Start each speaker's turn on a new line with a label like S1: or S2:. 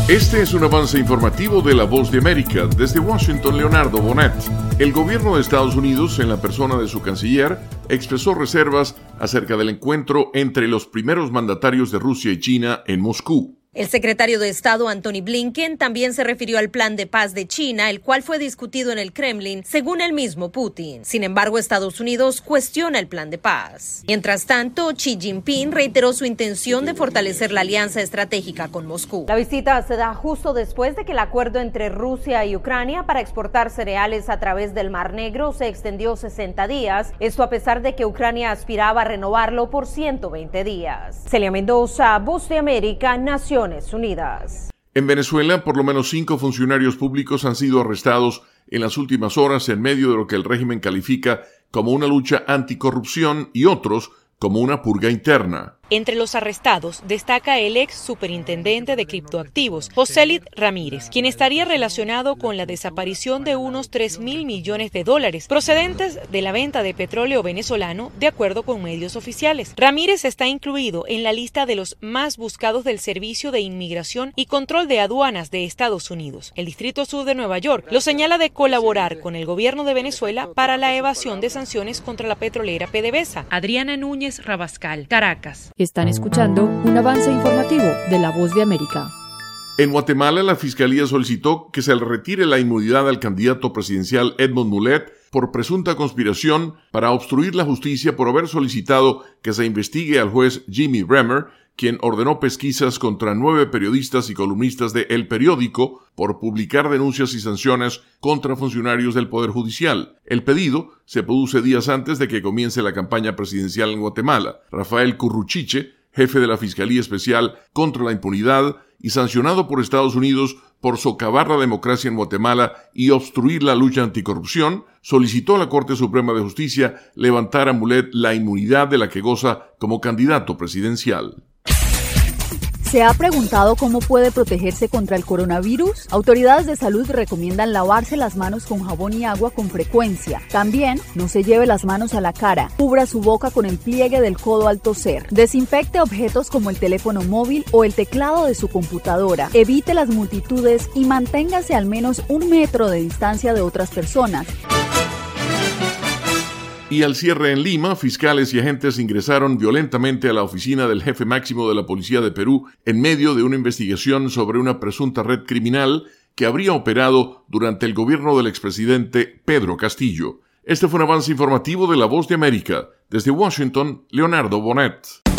S1: Este es un avance informativo de La Voz de América. Desde Washington, Leonardo Bonet. El gobierno de Estados Unidos, en la persona de su canciller, expresó reservas acerca del encuentro entre los primeros mandatarios de Rusia y China en Moscú.
S2: El secretario de Estado, Antony Blinken, también se refirió al plan de paz de China, el cual fue discutido en el Kremlin, según el mismo Putin. Sin embargo, Estados Unidos cuestiona el plan de paz. Mientras tanto, Xi Jinping reiteró su intención de fortalecer la alianza estratégica con Moscú. La visita se da justo después de que el acuerdo entre Rusia y Ucrania para exportar cereales a través del Mar Negro se extendió 60 días, esto a pesar de que Ucrania aspiraba a renovarlo por 120 días. Celia Mendoza, Voz de América, Naciones Unidas.
S1: En Venezuela, por lo menos 5 funcionarios públicos han sido arrestados en las últimas horas en medio de lo que el régimen califica como una lucha anticorrupción y otros como una purga interna.
S3: Entre los arrestados destaca el ex superintendente de criptoactivos, Josélid Ramírez, quien estaría relacionado con la desaparición de unos $3.000 millones procedentes de la venta de petróleo venezolano, de acuerdo con medios oficiales. Ramírez está incluido en la lista de los más buscados del Servicio de Inmigración y Control de Aduanas de Estados Unidos. El Distrito Sur de Nueva York lo señala de colaborar con el gobierno de Venezuela para la evasión de sanciones contra la petrolera PDVSA. Adriana Núñez Rabascal, Caracas.
S4: Están escuchando un avance informativo de La Voz de América.
S1: En Guatemala, la Fiscalía solicitó que se le retire la inmunidad al candidato presidencial Edmond Mulet por presunta conspiración para obstruir la justicia por haber solicitado que se investigue al juez Jimmy Bremer, quien ordenó pesquisas contra 9 periodistas y columnistas de El Periódico por publicar denuncias y sanciones contra funcionarios del Poder Judicial. El pedido se produce días antes de que comience la campaña presidencial en Guatemala. Rafael Curruchiche, jefe de la Fiscalía Especial contra la Impunidad y sancionado por Estados Unidos por socavar la democracia en Guatemala y obstruir la lucha anticorrupción, solicitó a la Corte Suprema de Justicia levantar a Mulet la inmunidad de la que goza como candidato presidencial.
S4: ¿Se ha preguntado cómo puede protegerse contra el coronavirus? Autoridades de salud recomiendan lavarse las manos con jabón y agua con frecuencia. También, no se lleve las manos a la cara. Cubra su boca con el pliegue del codo al toser. Desinfecte objetos como el teléfono móvil o el teclado de su computadora. Evite las multitudes y manténgase al menos 1 metro de distancia de otras personas.
S1: Y al cierre en Lima, fiscales y agentes ingresaron violentamente a la oficina del jefe máximo de la Policía de Perú en medio de una investigación sobre una presunta red criminal que habría operado durante el gobierno del expresidente Pedro Castillo. Este fue un avance informativo de La Voz de América. Desde Washington, Leonardo Bonet.